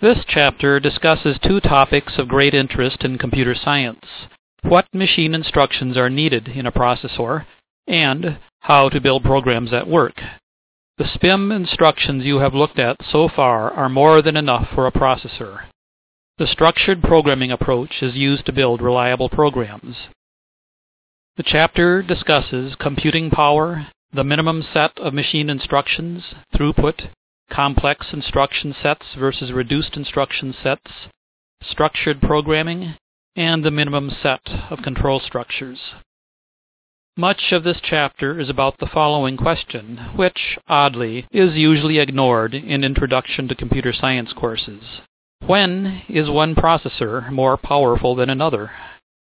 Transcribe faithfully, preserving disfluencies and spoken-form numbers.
This chapter discusses two topics of great interest in computer science: what machine instructions are needed in a processor, and how to build programs that work. The S P I M instructions you have looked at so far are more than enough for a processor. The structured programming approach is used to build reliable programs. The chapter discusses computing power, the minimum set of machine instructions, throughput, complex instruction sets versus reduced instruction sets, structured programming, and the minimum set of control structures. Much of this chapter is about the following question, which, oddly, is usually ignored in Introduction to Computer Science courses. When is one processor more powerful than another?